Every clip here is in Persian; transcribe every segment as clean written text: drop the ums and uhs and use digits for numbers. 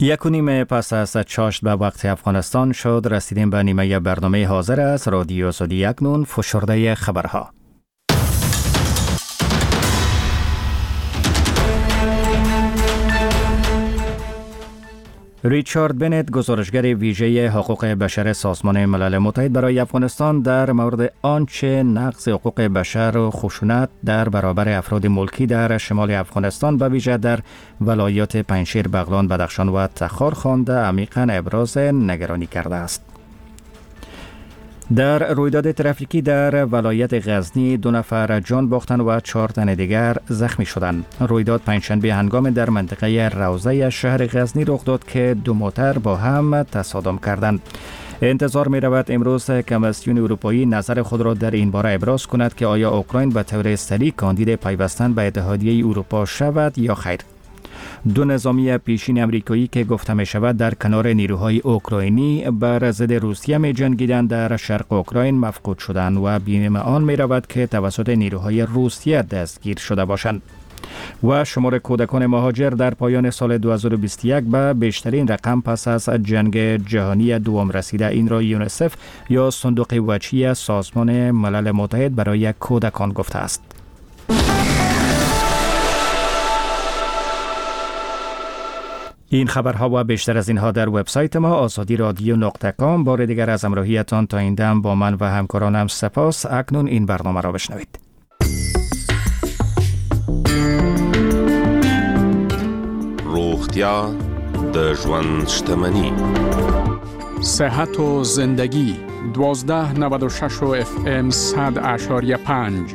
1:30 پس از چاشت به وقت افغانستان شد. رسیدیم به نیمه برنامه حاضر است رادیو آزادی اکنون فشرده خبرها. ریچارد بنت، گزارشگر ویژه حقوق بشر سازمان ملل متحد برای افغانستان، در مورد آنچه نقض حقوق بشر و خشونت در برابر افراد ملکی در شمال افغانستان به ویژه در ولایات پنجشیر، بغلان، بدخشان و تخار خوانده عمیقاً ابراز نگرانی کرده است. در رویداد ترافیکی در ولایت غزنی 2 نفر جان باختند و 4 تن دیگر زخمی شدند. رویداد پنجشنبه هنگام در منطقه روضه شهر غزنی رخ داد که 2 موتر با هم تصادم کردند. انتظار می رود امروز کمیسیون اروپایی نظر خود را در این باره ابراز کند که آیا اوکراین به طور سریع کاندید پیوستن به اتحادیه اروپا شود یا خیر. 2 نظامی پیشین امریکایی که گفته می شود در کنار نیروهای اوکراینی بر ضد روسیه می جنگیدند در شرق اوکراین مفقود شدند و بیم آن می رود که توسط نیروهای روسیه دستگیر شده باشند. و شمار کودکان مهاجر در پایان سال 2021 به بیشترین رقم پس از جنگ جهانی دوم رسیده. این را یونیسف یا صندوق وجهی سازمان ملل متحد برای کودکان گفته است. این خبرها و بیشتر از اینها در وبسایت ما azadiradyo.com. بار دیگر از همراهیتان تا این دم با من و همکارانم سپاس. اکنون این برنامه را بشنوید. روغتیا د ژوند شتمني. صحت و زندگی 1296 FM 100.5.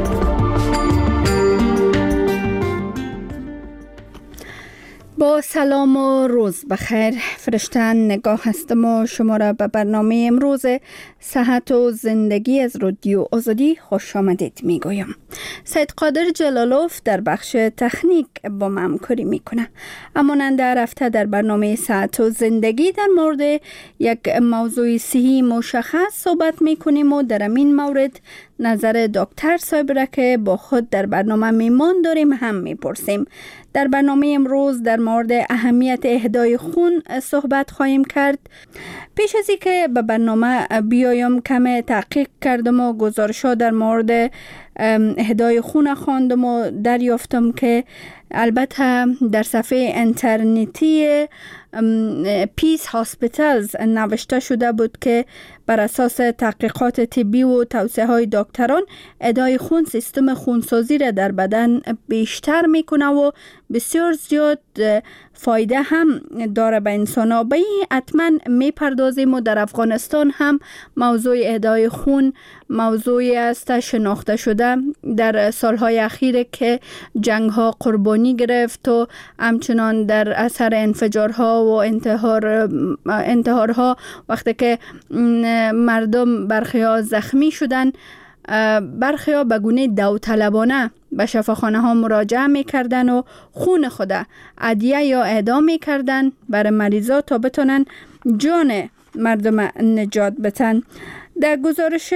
با سلام و روز بخیر. فرشته نگاه هستم و شما را به برنامه امروز صحت و زندگی از رادیو آزادی خوش آمدید می گویم. سید قادر جلالوف در بخش تکنیک با من همکاری میکنه. مانند هر هفته در برنامه صحت و زندگی در مورد یک موضوع صحی مشخص صحبت میکنیم و در این مورد نظر دکتر صاحب را که با خود در برنامه میمان داریم هم میپرسیم. در برنامه امروز در مورد اهمیت اهدای خون صحبت خواهیم کرد. پیش از اینکه به برنامه بیایم کم تحقیق کردم و گزارش‌ها در مورد اهدای خون خواندم و دریافتم که البته در صفحه اینترنتی پیس هاسپیتالز نوشته شده بود که بر اساس تحقیقات طبی و توصیه های دکتران اهدای خون سیستم خونسازی را در بدن بیشتر میکنه و بسیار زیاد فایده هم داره به انسان ها. به این حتما میپردازیم و در افغانستان هم موضوع اهدای خون موضوعی است شناخته شده در سالهای اخیر که جنگ ها قربانی گرفت و همچنان در اثر انفجارها و انتحارها وقتی که مردم برخی‌ها زخمی شدن، برخی‌ها به گونه داوطلبانه به شفاخانه ها مراجعه میکردن و خون خود عدیه یا اهدا میکردن برای مریضا تا بتونن جان مردم نجات بدن. در گزارش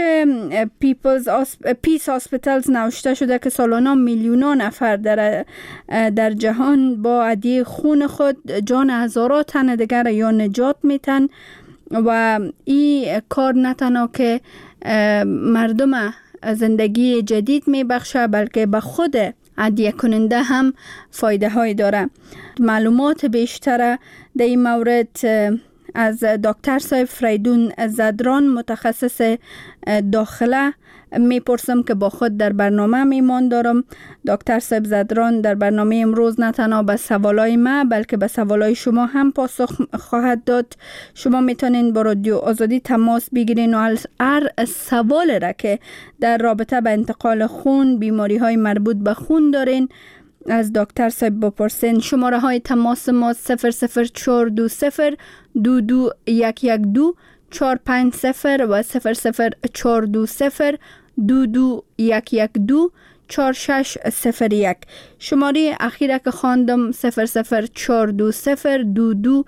پیس هاسپیتالز نوشته شده که سالانه میلیون‌ها نفر در جهان با عدیه خون خود جان هزاران تن دیگر یا نجات میتن و این کار نه تنها که مردم زندگی جدید میبخشه بلکه به خود عدیه کننده هم فایده های داره. معلومات بیشتر در این مورد از دکتر صاحب فریدون زدران متخصص داخله میپرسم که با خود در برنامه میمان دارم. دکتر صاحب زدران در برنامه امروز نه تنها به سوالای ما بلکه به سوالای شما هم پاسخ خواهد داد. شما میتونین با رادیو آزادی تماس بگیرین و هر سوال را که در رابطه به انتقال خون، بیماری های مربوط به خون دارین از دکتر صاحب بپرسین. شماره های تماس ما 00420 22 450 و 00420 22 4601. شماره اخیره که خواندم 00420 22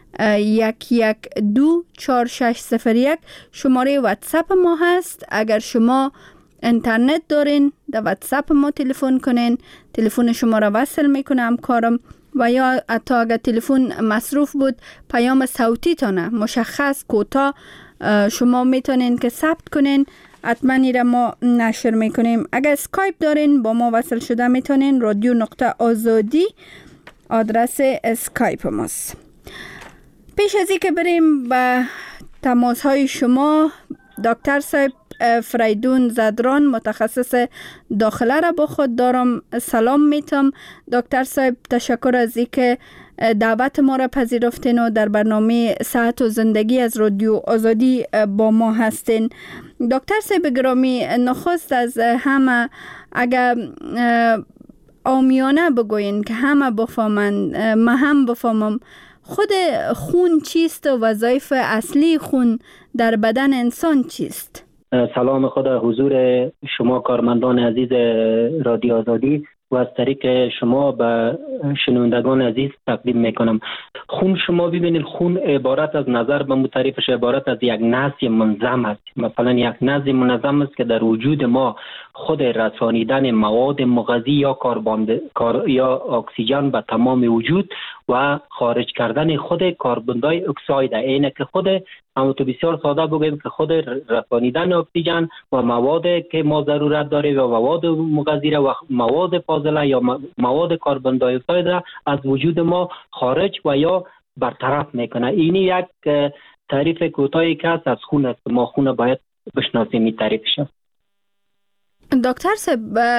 4601 شماره واتساپ ما هست. اگر شما اینترنت دارین در واتساپ ما تلفن کنین، تلفن شما را وصل میکنم کارم و یا حتی اگر تلفن مصروف بود پیام صوتی تانه مشخص کوتاه شما میتونین که ثبت کنین، حتما ایره ما نشر میکنیم. اگر اسکایپ دارین با ما وصل شده میتونین رادیو.آزادی آدرس اسکایپ ماست. پیش از این که بریم به تماس های شما، دکتر صاحب فریدون زدران متخصص داخله را با خود دارم. سلام میتم دکتر صاحب، تشکر از اینکه دعوت ما را پذیرفتین و در برنامه صحت و زندگی از رادیو آزادی با ما هستین. دکتر صاحب گرامی، نخست از همه اگر عامیانه بگوین که همه بفهمند، من هم بفهمم، خود خون چیست و وظایف اصلی خون در بدن انسان چیست؟ سلام خدا حضور شما کارمندان عزیز رادیو آزادی و از طریق شما به شنوندگان عزیز تقدیم میکنم. خون، شما ببینید خون عبارت از نظر به متعریفش عبارت از یک نسج منظم است. مثلا یک نسج منظم است که در وجود ما خود رسانیدن مواد مغذی یا یا اکسیژن به تمام وجود و خارج کردن خود کاربن دی اکساید، اینه که خود اما تو بسیار ساده بگویم که خود رسانیدن اکسیژن و مواد که ما ضرورت داریم و مواد مغذی و مواد فاضله یا مواد کاربن دی اکساید را از وجود ما خارج و یا برطرف میکنه. اینی یک تعریف کوتاهی که از خون است. ما خون باید بشناسیم این تعریفش. دکتر صاحب،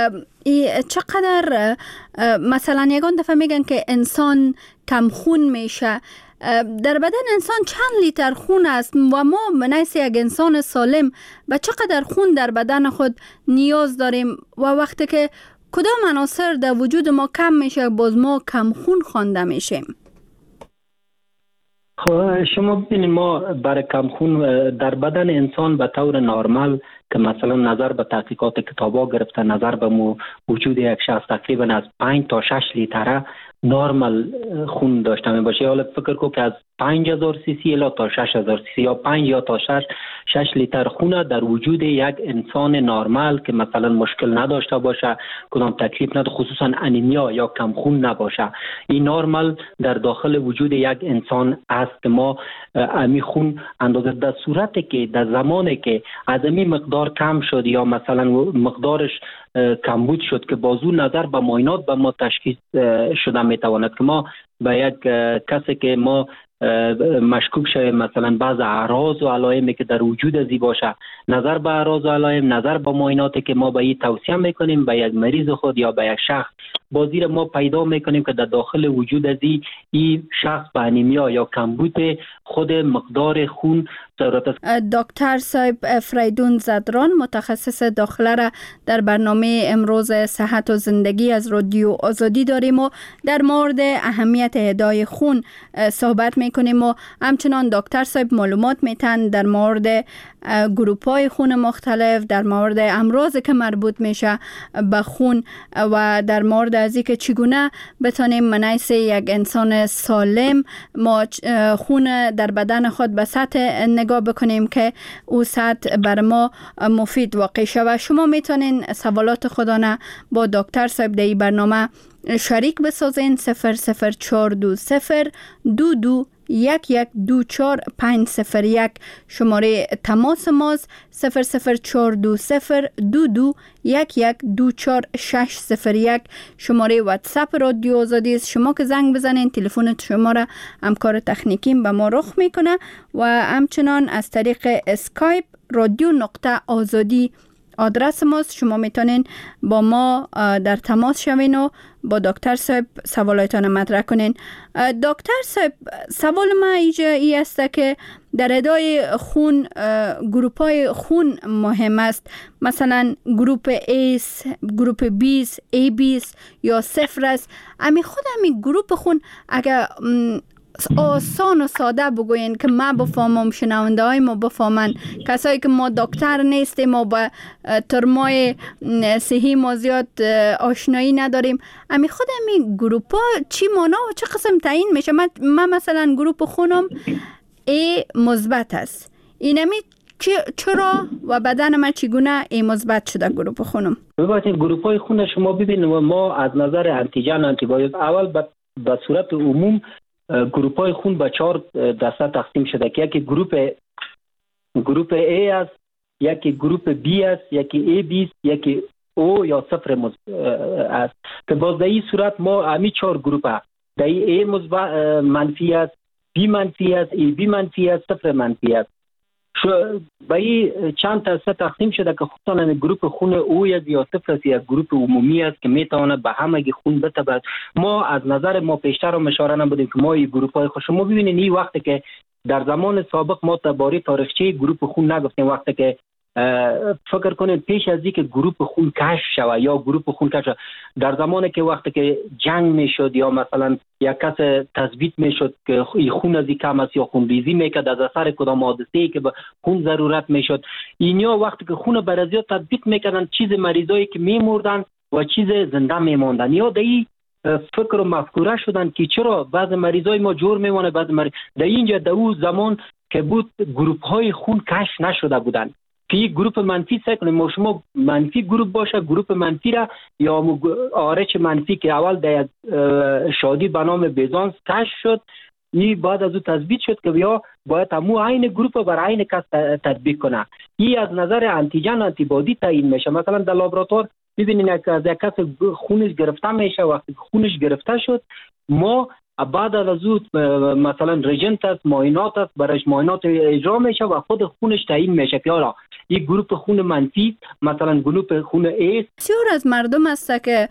چقدر مثلا یگان دفعه میگن که انسان کم خون میشه، در بدن انسان چند لیتر خون است و ما بنیس یک انسان سالم و چقدر خون در بدن خود نیاز داریم و وقتی که کدام عناصر در وجود ما کم میشه باز ما کم خون خوانده میشیم؟ شما ببینید ما برای کم خون در بدن انسان به طور نرمال که مثلا نظر به تحقیقات کتابا گرفته نظر به وجود یک شخص تقریبا از 5 تا 6 لیتر نرمال خون داشته می باشه. حالا فکر کو که از 5000 سی سی الی تا 6000 سی سی یا 5 یا تا 6 لیتر خون در وجود یک انسان نرمال که مثلا مشکل نداشته باشه، کدام تکلیف نداره، خصوصا انیمیا یا کم خون نباشه، این نرمال در داخل وجود یک انسان است که ما امی خون اندازه در صورتی که در زمانی که از امی مقدار کم شد یا مثلا مقدارش کمبود شد که بازو نظر به معاینات به ما تشخیص شده میتواند که ما به یک کسی که ما مشکوک شویم مثلا بعض اعراض و علائمی که در وجود ازی باشه، نظر به اعراض و علائم، نظر به معایناتی که ما به این توصیه میکنیم به یک مریض خود یا به یک شخص، بازی را ما پیدا میکنیم که در داخل وجود ازی این شخص به انیمیا یا کمبود خود مقدار خون ضرورت است. دکتر صاحب فریدون زدران متخصص داخله را در برنامه امروز صحت و زندگی از رادیو آزادی داریم و در مورد اهمیت اهدای خون صحبت میکنیم و همچنان دکتر صاحب معلومات میتن در مورد گروپ‌های خون مختلف، در مورد امراضی که مربوط میشه به خون و در مورد از اینکه چگونه بتونیم منیس یک انسان سالم ما خون در بدن خود به سطح نگاه بکنیم که او سطح بر ما مفید واقع شود. شما میتونین سوالات خودانه با دکتر صاحب در این برنامه شریک بسازین. 004202211240501 شماره تماس ماست. 004202211240601 شماره واتساپ رادیو آزادی است. شما که زنگ بزنین تلفن شما را همکار تکنیکیم به ما رخ میکنه و همچنان از طریق اسکایپ رادیو.آزادی آدرس ماست. شما میتونین با ما در تماس شوین و با دکتر صاحب سوالاتتان مطرح کنین. دکتر صاحب، سوال ما ای است که در ادای خون گروپ‌های خون مهم است، مثلا گروپ A، گروپ B، AB یا 0 است. امی خود امی گروپ خون اگر آسان و ساده بگوین که ما بفهمم، شنونده های ما بفهمن، کسایی که ما دکتر نیستیم و با ترمای صحی ما زیاد آشنایی نداریم، امی خود امی گروپ ها چی مانا و چه قسم تعیین میشه؟ من مثلا گروپ خونم A مثبت است، اینمی چرا و بدن من چگونه ای مثبت شده گروپ خونم؟ ببینید گروپ های خون شما ببینید ما از نظر انتیجن آنتیبادی اول به صورت عموم گروپ های خون به 4 دسته تقسیم شده که یکی گروپ A است، یکی گروپ B است، یکی AB است، یکی O یا 0 است. که باز در این صورت ما همی 4 گروپ هست. در این A منفی است، B منفی است، AB منفی است، 0 منفی است. به این چند دسته تقسیم شده که خصوصا گروپ خون او یا 0 است، یک گروپ عمومی است که میتواند به همگی خون بتابد. ما از نظر ما پیشتر هم اشاره نبودیم که ما این گروپ های شما ببینید این وقتی که در زمان سابق ما درباره تاریخچه گروپ خون نگفتیم، وقتی که فکر کنید پیش از اینکه گروپ خون کشف شود یا گروپ خون کشف در زمانی که وقتی که جنگ میشد یا مثلا یک کس تثبیت میشد که خون از کم است یا خونریزی میکرد از اثر کدام حادثه‌ای که به خون ضرورت میشد، اینیا وقتی که خون برازیا تثبیت میکردن چیز مریضایی که میمردن و چیز زنده میماندن یا دایی فکر و مفکوره شدن که چرا بعض مریضای ما جور میمونه، بعض در اینجا در اون زمان که بود گروپ های خون کشف نشده بودن که یک گروپ منفی سکنه ما شما منفی گروپ باشه، گروپ منفی را یا آرچ منفی که اول در شادی به نام بیزانس کشف شد، این بعد از او تثبیت شد که بیا باید همو عین گروپ بر عین کس تطبیق کنه. این از نظر انتیجن آنتیبادی تعیین میشه. مثلا در لابراتوار ببینید از یک کس خونش گرفته میشه، وقتی خونش گرفته شد ما بعد از او مثلا رژنت است، معاینات است، برایش معاینات اجرا میشه و خود خونش تعیین میشه که آره یک گروپ خون منفی مثلا گروپ خون A. بسیار از مردم است که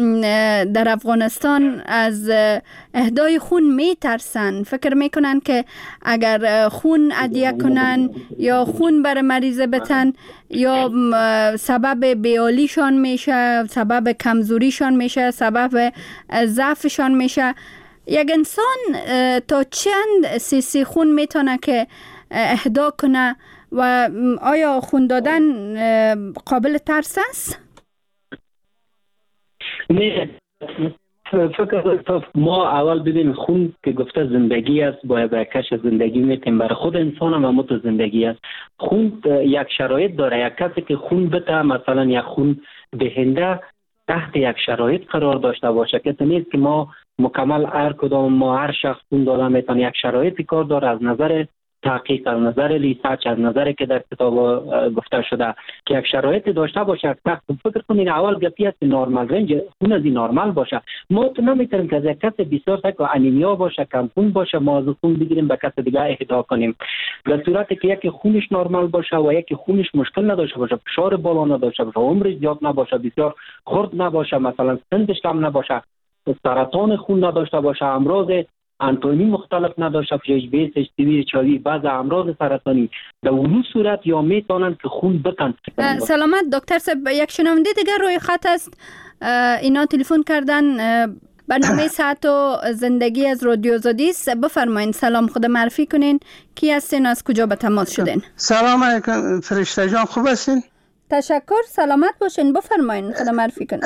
در افغانستان از اهدای خون میترسن، فکر میکنن که اگر خون عدیه کنن یا خون بر مریض بتن یا سبب بیالیشان میشه، سبب کمزوریشان میشه، سبب ضعفشان میشه. یک انسان تا چند سی خون میتونه که اهدا کنه و آیا خون دادن قابل ترس است؟ نه، فکر ما اول ببین خون که گفته زندگی است، باید به کش زندگی میتیم، برای خود انسان هم همون زندگی است. خون یک شرایط داره، یک کسی که خون بده مثلا یک خون دهنده تحت یک شرایط قرار داشته باشه که نیست که ما مکمل هر کدام ما هر شخص خون داده میتونه، یک شرایطی کار داره از نظر تحقیق، از نظر ریسرچ، از نظر که در کتاب گفته شده که یک شرایطی داشته باشه. فکر کنین اول گپی است نورمال رنج خون از نورمال باشه. ما تو نمیتونیم که از یک کس بسیار تک انیمیا باشه، کم خون باشه ما از خون بگیریم به کس دیگه اهدا کنیم. در صورتی که یکی خونش نورمال باشه و یکی خونش مشکل نداشته باشه، فشار بالا نداشته باشه، عمرش زیاد نباشه، بسیار خرد نباشه، مثلا سنش کم نباشه، سرطان خون نداشته باشه، امراض انتونی مختلف نداشته باشه، HbA1c، HbV، HIV، بعض امراض سرطانی، در اون صورت یا میتونن که خون بکن. سلامت دکتر صاحب، یک شنونده دیگر روی خط است، اینا تلفن کردن. برنامه صحت و زندگی از رادیو آزادی است. بفرمایید سلام، خود معرفی کنین، کی هستین، از کجا به تماس شدین؟ سلام علیکم فرشته جان، خوب هستین؟ تشکر، سلامت باشین، بفرمایید خود معرفی کنین.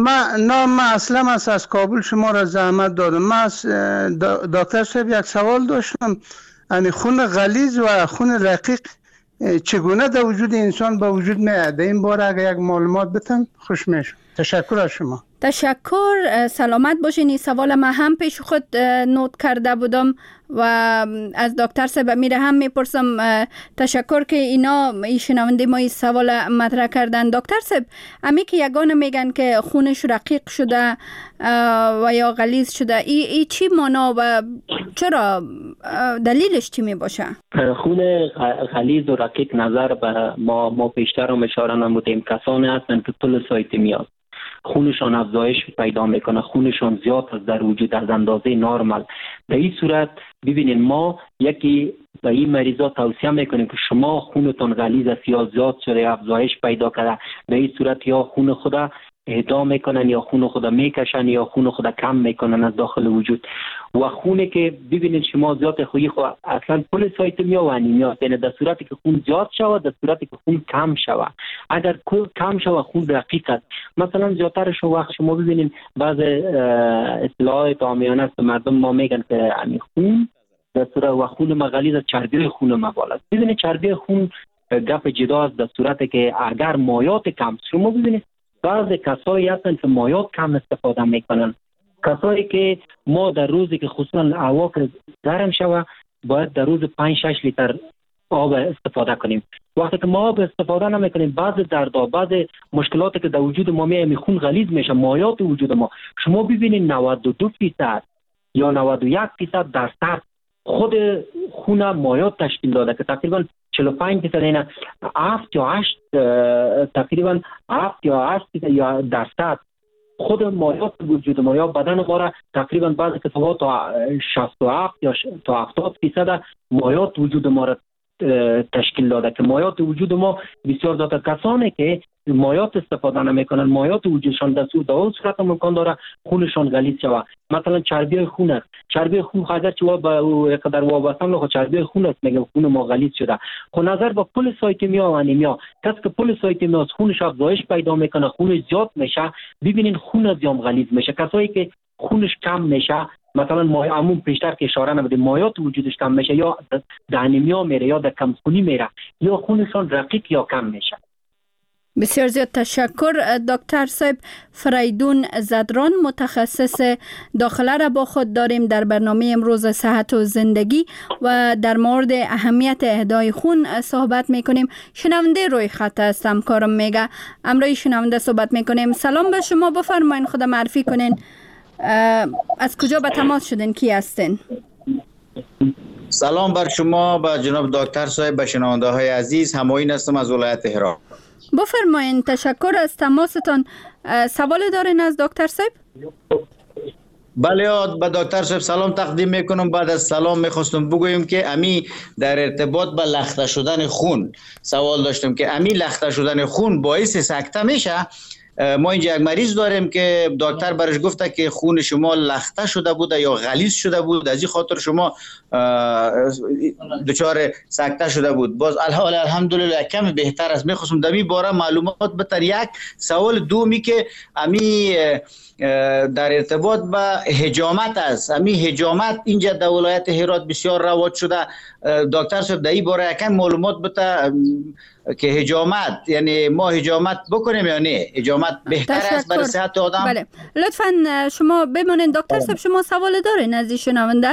من اسلم از کابل شما را زحمت دادم. من از دکتر صاحب یک سوال داشتم، یعنی خون غلیظ و خون رقیق چگونه در وجود انسان به وجود میاد؟ این باره اگر یک معلومات بتن خوش میشم. تشکر از شما. تشکر، سلامت باشین. این سوال من هم پیش خود نوت کرده بودم و از دکتر صاحب میره هم میپرسم. تشکر که اینا شنونده ما این سوال مطرح کردن. دکتر صاحب، امی که یگانه میگن که خونش رقیق شده و یا غلیظ شده، ای چی معنا و چرا دلیلش چی می باشه؟ خون غلیظ و رقیق نظر به ما پیشتر هم اشاره نمودیم، کسانی هستند که پلیسایتمی است، خونشان افزایش پیدا میکنه، خونشان زیاد است در وجود از اندازه نرمال. در این صورت ببینید ما یکی به این مریضا توصیه میکنیم که شما خونتون غلیظ است یا زیاد شده افزایش پیدا کرده، در این صورت یا خون خدا اهدا میکنن یا خون خدا میکشن یا خون خدا کم میکنن از داخل وجود. و خونه که ببینید شما زیاد خویی خو اصلا پلیسایتمیا و انیمیا، یعنی در صورتی که خون زیاد شود، در صورتی که خون کم شود. اگر کم شود خون رقیق است، مثلا زیادترش وقت شما ببینید بعض اصطلاحات عامیانه است مردم ما میگن که خون در صورت و خون ما غلیظ است، چربی خون ما بالا است. ببینید چربی خون گپ جدا است در صورتی که اگر مایات کم، شما ببینید بعض کسایی هستن که مایات کم استفاده میکنن کسایی که ما در روزی که خصوصا هوا گرم شوه باید در روز 5-6 لیتر آب استفاده کنیم. وقتی که ما آب استفاده نمیکنیم بعض دردها بعض مشکلاتی که در وجود ما میاد خون غلیظ میشه، مایات وجود ما شما ببینید 92% یا 91% درصد خود خون مایات تشکیل داده که تقریبا 45% اینا 7 یا 8 تقریبا 7 یا 8 یا درصد خود مایات وجود ما یا بدن ما را تقریبا بعضی کسا تا 67 یا تا 70% مایات وجود ما را تشکیل داده که مایات وجود ما بسیار زیاد. کسانی که مایات استفاده نمیکنن مایات وجودشان در صورت امکان داره خونشان غلیظ شود. مثلا چربی خون است، چربی خون اگر چه با قدر وابسته نه چربی خون است میگم خون ما غلیظ شده. خب نظر با پلیسایتمیا و انیمیا، کسی که پلیسایتمیا خونش افزایش پیدا میکنه خونش زیاد میشه ببینین خون زیاد غلیظ میشه. کسایی که خونش کم میشه مثلا همون پیشتر که اشاره نمیده مایات وجودش کم میشه یا در انیمیا میره یا در کمخونی میره یا خونشان رقیق یا کم میشه. بسیار زیاد تشکر دکتر صاحب. فریدون زدران متخصص داخله را با خود داریم در برنامه امروز صحت و زندگی و در مورد اهمیت اهدای خون صحبت میکنیم. شنونده روی خط است، همکارم میگه امروز شنونده صحبت میکنیم. سلام به شما، بفرمایید خود معرفی کنین، از کجا به تماس شدین، کی هستین؟ سلام بر شما، به جناب دکتر صاحب، به شنونده های عزیز. همایون هستم از ولایت هرات. بفرمایین. تشکر از تماستان. سوال دارین از دکتر صاحب؟ بله، به دکتر صاحب سلام تقدیم میکنم. بعد از سلام میخواستم بگویم که امی در ارتباط به لخته شدن خون سوال داشتم که امی لخته شدن خون باعث سکته میشه. ما اینجا یک مریض داریم که دکتر برش گفته که خون شما لخته شده بوده یا غلیظ شده بود، از این خاطر شما دچار سکته شده بود. باز الحمدلله کمی بهتر است. میخواستم در این باره معلومات بتر. یک سوال دومی که امی در ارتباط به حجامت است. امی حجامت اینجا در ولایت هرات بسیار رواج شده. دکتر صاحب در این باره یکم معلومات بده که حجامت یعنی ما حجامت بکنیم یا نه؟ حجامت بهتر است برای صحت آدم؟ بله، لطفاً شما بمانید. دکتر صاحب شما سوال دارین از این شنونده؟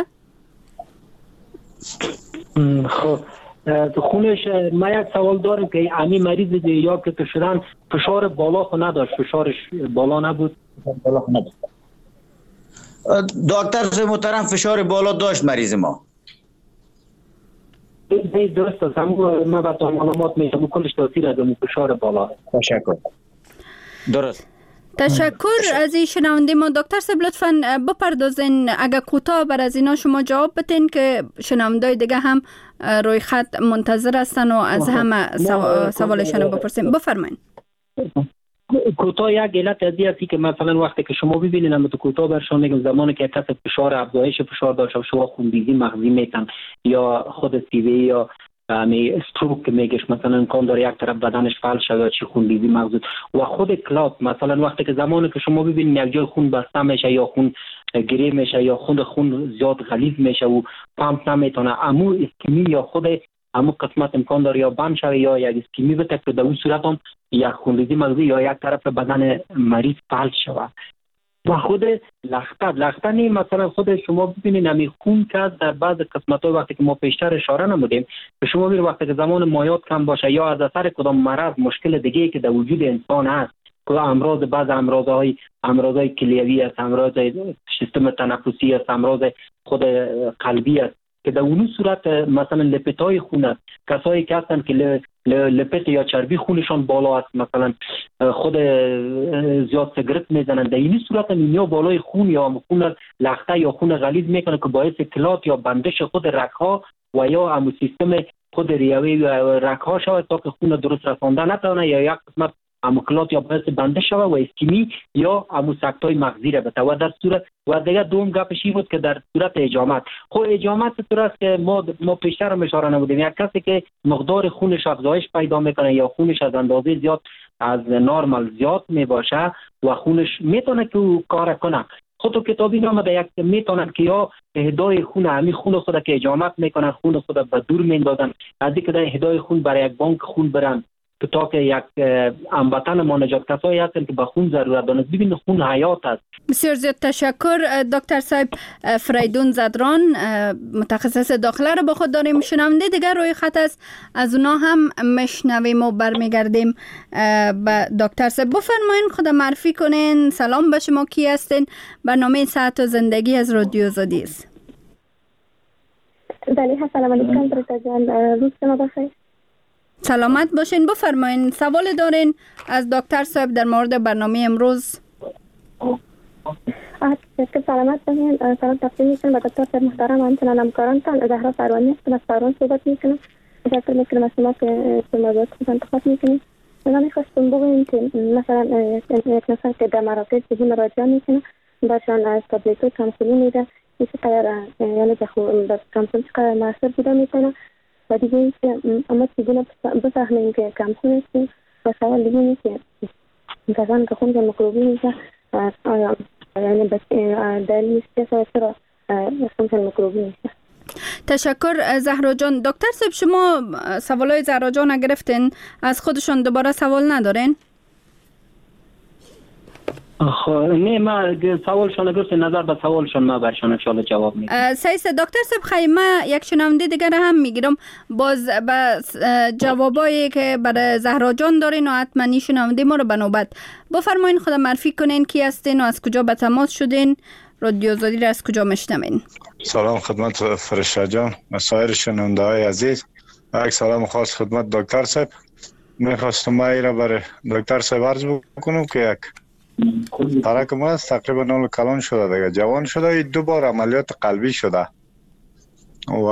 خب خونش ما یک سوال دارم که امی مریض یا که شدن فشار بالا خو نداشت، فشارش بالا نبود. دکتر صاحب محترم فشار بالا داشت مریض ما. درست است. ما با معلومات میگم کلش تاثیر از فشار بالا. تشکر. درست. تشکر از این شنونده ما. دکتر صاحب لطفاً بپردازین اگر کوتاه بر از اینا شما جواب بتین که شنوندای دیگه هم روی خط منتظر هستن و از همه سوالشون رو بپرسیم. بفرمایید. کوتاه یک علت از این است که مثلا وقتی که شما ببینید هم تو کوتاه برشون میگم زمانی که کسی فشار افزایش فشار داشته شما خونریزی مغزی میتن یا خود سیوی یا استروک میگش مثلا امکان داره یک طرف بدنش فعال شود چی خونریزی مغزی و خود کلات مثلا وقتی که زمانی که شما ببینید یک جای خون بسته میشه یا خون گری میشه یا خون زیاد غلیظ میشه و پمپ نمیتونه امو اسکیمی یا خود امو قسمت امکان داره یا بند شوه یا یک اسکیمی بته که در اون صورت هم یک خونریزی مغزی یا یک طرف بدن مریض فعال شود. و خود لخته نیم مثلا خود شما ببینید همین خون که در بعض قسمت‌ها وقتی که ما پیشتر اشاره نمودیم به شما ببینید وقتی که زمان مایات کم باشه یا از اثر کدام مرض مشکل دیگه که در وجود انسان هست که امراض بعض امراضای کلیوی است، امراض سیستم تنفسی است، امراض خود قلبی است که در اون صورت مثلا لپتای خون است. کسایی که هستن که لپت یا چربی خونشان بالا است مثلا خود زیاد سیگرت میزنن در این صورت هم بالای خون یا خون لخته یا خون غلیظ میکنه که باعث کلات یا بندش خود رگ‌ها و یا هم سیستم خود ریوی رگ‌ها شود تا که خون درست رسانده نتونه یا یک قسمت اموکلات یا باعث بنده شوه و اسکیمی یا اموسکتای مغزی را بده. و در صورت و دیگه دوم گپش این بود که در صورت اجامت اجامت طور است که ما پیشتر هم اشاره نمودیم یک کسی که مقدار خونش افزایش پیدا میکنه یا خونش از اندازه زیاد از نورمال زیاد میباشه و خونش میتونه که کار کنه. خود کتابی نامده یک میتونن که یا اهدای خون همین خون خود که اجامت میکنن خون خود به دور میندازن از اینکه در اهدای خون برای یک بانک خون برن که تا که یک هموطن ما نجات کسایی هستن که به خون ضرورت دارند. ببین خون حیات است. بسیار زیاد تشکر دکتر صاحب. فریدون زدران متخصص داخله رو با خود داریم. شنونده دیگر روی خط است، از اونا هم میشنویم و برمیگردیم به دکتر صاحب. بفرمایین خود معرفی کنین. سلام به شما، کی هستین؟ برنامه صحت و زندگی از رادیو آزادی است. بله، سلام علیکم برتا جان، روز شما بخیر. سلامت باشین. بفرمایین سوال دارین از دکتر صاحب در مورد برنامه امروز. سلامت باشین. سلام تقدیم میکنم به دکتر صاحب محترم، همچنان همکارانتان. زهرا فروانی هستم، از فران صحبت میکنم. تشکر میکنم از شما که موضوعات خود انتخاب میکنید. من میخواستم بگویم که مثلا یک نفر که در مراکز به مراجعه میکنه، برشان از تابلت های کمسولی میده، این چقدر یعنی در کمسول چقدر موثر بوده میکنه. و دیگه این که اما چگونه بفهمیم که کمسول هستیم. و سوال دیگه این که کسان که خون میکروبی میشه، آیا یعنی دلیل نیست که چرا خون میکروبی میشه. تشکر زهرا جان. دکتر صاحب شما سوالای زهرا جان گرفتین، از خودشون دوباره سوال ندارین؟ نه، ما سوالشون گرفت، نظر به سوالشون ما برشان ان شاء الله جواب میدم. سیس دکتر صاحب خیمه یک شنونده دیگر هم میگیرم باز به جوابایی که برای زهرا جان دارین و حتما شنونده ما رو به نوبت. بفرمایین خود معرفی کنین، کی هستین و از کجا به تماس شدین؟ رادیو آزادی را از کجا میشنوین؟ سلام خدمت فرشته جان، سایر شنونده های عزیز. یک سلام خاص خدمت دکتر صاحب. میخواستم ما را برای دکتر صاحب عرض بکنم که یک ترک ما است، تقریبا 9 کلان شده دیگه، جوان شده، 2 بار عملیات قلبی شده و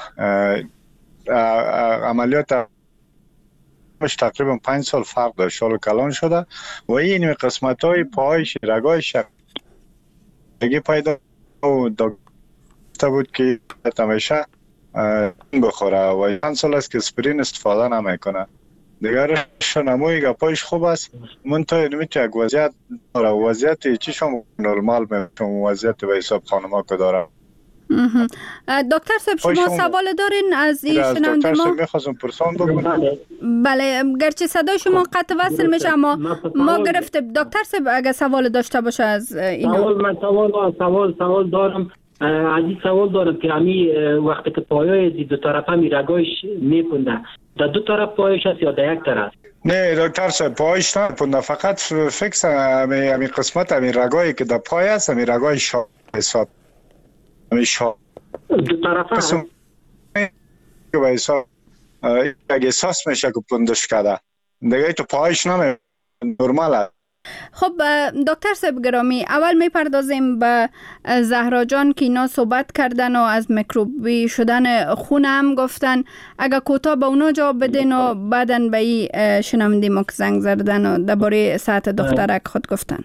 عملیات تقریبا 5 سال فرق داشت، 9 کلان شده و این قسمت های پایش رگایش دیگه پیدا و دکتر بود که همیشه بخوره و چند سال است که اسپرین استفاده نمیکنه دیگر. شنموی گپایش خوب است، منتها نمیشه یک وضعیت داره، وضعیت چی شما نرمال میشم، وضعیت به حساب خانما که داره. دکتر صاحب شما سوال دارین از این شنونده ما؟ دکتر صاحب میخواستم پرسان بکنم. بله، گرچه صدای شما قطع وصل میشه اما ما گرفتیم. دکتر صاحب اگه سوال داشته باشه از اینا. سوال دارم. عزیز سوال دارم که همی وقتی که پایای دو طرف همی رگایش میپنده، در 2 طرف پایش هست یا در 1 طرف؟ نه دکتر صاحب پایش نپنده، فقط فکس همی قسمت همی رگایی که در پای است، همی رگای شا حساب همی شا 2 طرف هست که به حساب یک احساس میشه که پندش کرده دیگه، تو پایش نمی نرماله. خب دکتر صاحب گرامی، اول میپردازیم به زهرا جان که اینا صحبت کردن و از میکروبی شدن خون هم گفتن. اگه کوتاه به اونا جواب بدین و بعدن به این شنونده ما که زنگ زدن و درباره صحت دخترک خود گفتن.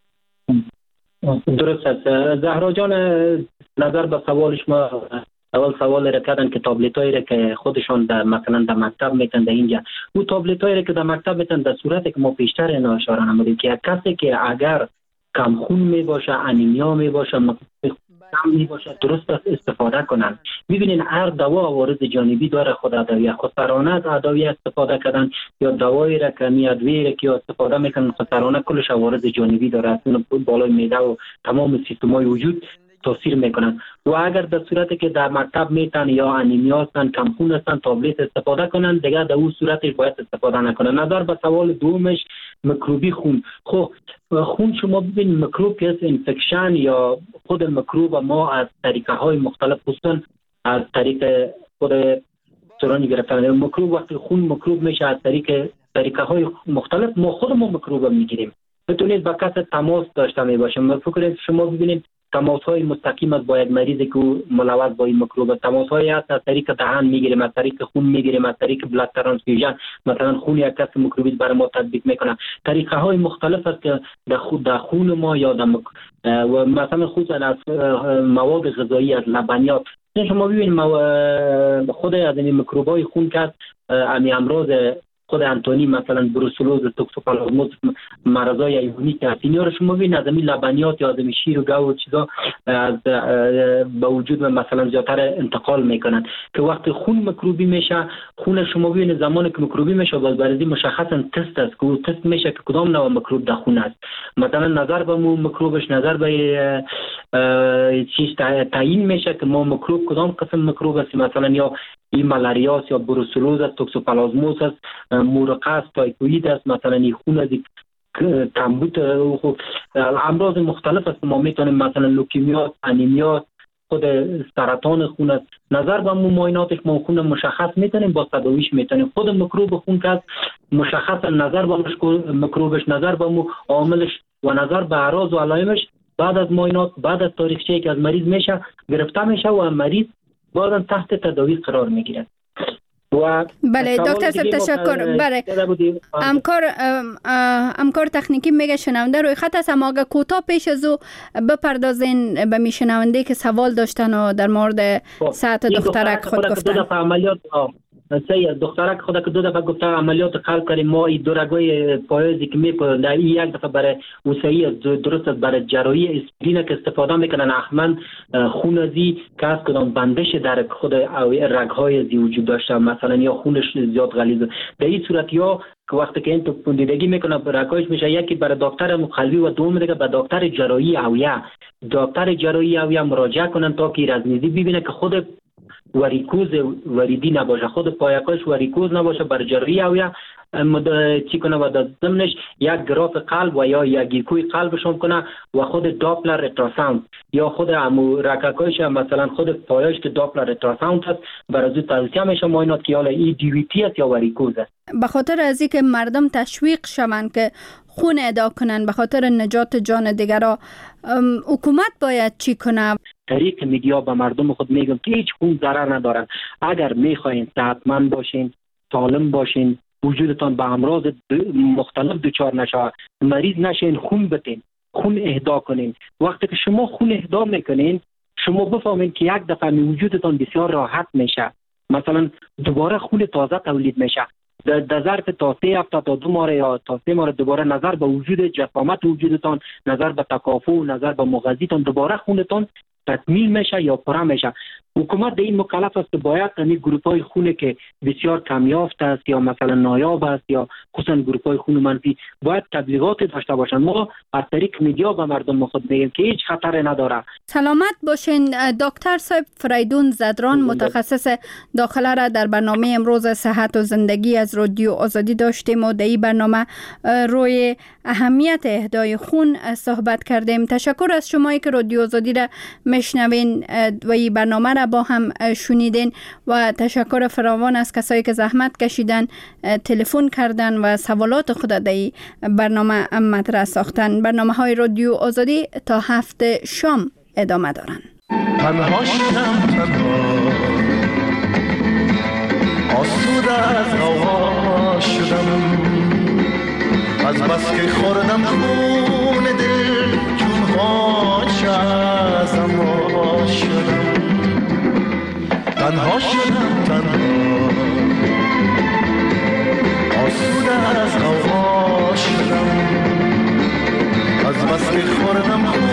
درست است. زهرا جان نظر به سوالش ما اول سوال را کردن که تابلتایی را که خودشان در مثلا در مکتب میتن در اینجا، او تابلتایی را که در مکتب میتن در صورتی که ما پیشتر اینا اشاره نمودیم که یک کسی که اگر کم خون می باشه، انیمیا می باشه، کم می باشه، درست استفاده کنن. ببینین هر دوا عوارض جانبی داره، خود ادویه خسرانه از ادویه استفاده کردن یا دوایی را که می ادویه را که استفاده میکنن خسرانه کلش عوارض جانبی داره، اون بالای معده و تمام سیستم‌های وجود تاثیر میکنن. و اگر در صورتی که در مکتب میتن یا انیمیا هستن، کم خون هستن، تابلت استفاده کنن، دیگه در اون صورتش باید استفاده نکنن. نظر به سوال دومش میکروبی خون. خب خون شما ببین میکروب که انفکشن یا خود میکروب ما از طریقه های مختلف خصوصا از طریق خود سرانی گرفتن میکروب، وقتی خون میکروب میشه از طریقه های مختلف ما خودمون میکروب میگیریم. بتونید با کس تماس داشته میباشیم. فکر شما ببینید تماس‌های مستقیم از با یک مریضی که ملوث با این میکروب، تماس‌هایی هست از طریق دهان میگیریم، از طریق خون میگیریم، از طریق بلاد ترانسفیوژن، مثلا خون یک کس میکروبی برای ما تطبیق میکنه. طریقه‌های مختلف است که در خون ما یا و مثلا خصوصا از مواد غذایی، از لبنیات. شما ببینید خود از این میکروب‌های خون که امی امراض خود انتونی مثلا بروسلوز، توکسوپلازموس، مرضای حیوانی که اینا رو شما ببینید از این لبنیات یا از این شیر و گوشت و چیزا به وجود مثلا زیاتر انتقال میکنن که وقتی خون میکروبی میشه، خون شما ببینید زمانی که میکروبی میشه باز برای مشخصا تست است که تست میشه که کدام نوع میکروب در خون است. مثلا نظر به میکروبش، نظر به چیز تعیین میشه که ما میکروب کدام قسم میکروب است، مثلا یا این مالاریا یا بروسلوز است، توکسوپلازموس است، مورقه است، تایفوید است، مثلا این خون از کمبود، امراض مختلف است. ما میتونیم مثلا لوکیمیا، انیمیا، خود سرطان خون است. نظر به معایناتش ما خون مشخص میتونیم، با تداویش میتونیم. خود میکروب خون که مشخص نظر به میکروبش، نظر به عاملش و نظر به اعراض و علائمش بعد از معاینات، بعد از تاریخچه‌ای که از مریض میشه گرفته میشه و مریض بعدا تحت تداوی قرار میگیره. بله دکتر صاحب تشکر. بله همکار تکنیکی میگه شنونده روی خط است، اما اگه کوتاه پیش از او بپردازین به می شنونده که سوال داشتن و در مورد ساعت دخترک خود گفتن. دخترک خود که 2 دفعه گفته عملیات قلب کردیم، ما این دو رگای پایزی که میکنن در یک دفعه برای وسیعی درست برای جراحی اسپرین که استفاده میکنن، احمد خون ازی که از کدام بندش در خود رگهای ازی وجود داشته، مثلا یا خونش زیاد غلیظ. در این صورت یا که وقتی که این تو پوندیدگی میکنه رگایش میشه، یکی برای دکتر قلبی و دوم دیگه به دکتر جراحی اویه. دکتر جراحی اویه مراجعه کنن تا که رزمیزی ببینه که خود وریکوز وریدی نباشه، خود پایکاش وریکوز نباشه، بر جراحی او یا چی کنه و در ضمنش یک گراف قلب و یا یک گیکوی قلبشون کنه و خود داپلر اتراساوند یا خود رککایش مثلا خود پایش که داپلر اتراساوند هست برای از توصیه میشه معاینات که حالا ای دی وی تی است یا وریکوز است. به خاطر از اینکه مردم تشویق شوند که خون ادا کنن به خاطر نجات جان دیگران، حکومت باید چی کنه؟ طریق میدیا به مردم خود میگم که هیچ خون ضرر ندارن. اگر میخواین صحتمند باشین، سالم باشین، وجودتان به امراض مختلف دچار نشه، مریض نشین، خون بتین، خون اهدا کنین. وقتی که شما خون اهدا میکنین شما بفهمین که یک دفعه وجودتان بسیار راحت میشه، مثلا دوباره خون تازه تولید میشه. در ظرف تا 3 هفته تا 2 ماه یا تا 3 ماه دوباره نظر به وجود جسامت وجودتان، نظر به تکافؤ، نظر به مغذیتان دوباره خونتان تکمیل میشه یا پره میشه. حکومت در این مکلف است که باید این گروپ‌های خون که بسیار کمیافت است یا مثلا نایاب است یا خصوصا گروپ‌های خون منفی باید تبلیغات داشته باشند. ما از طریق میدیا به مردم خود میگیم که هیچ خطری نداره. سلامت باشین. دکتر صاحب فریدون زدران متخصص داخله را در برنامه امروز صحت و زندگی از رادیو آزادی داشتیم و در این برنامه روی اهمیت اهدای خون صحبت کردیم. تشکر از شمایی که رادیو آزادی را میشنوین و این برنامه را با هم شنیدین و تشکر فراوان از کسایی که زحمت کشیدن، تلفن کردن و سوالات خود در این برنامه مطرح ساختن. برنامه های رادیو آزادی تا 7 شام ادامه دارن. تنها شدم، تنها آسوده از هوا شدم، از بس که خوردم خون دل چون هاچ از اما شدم. تنها شدم، تنها آسوده از هوا شدم، از بس که خوردم خون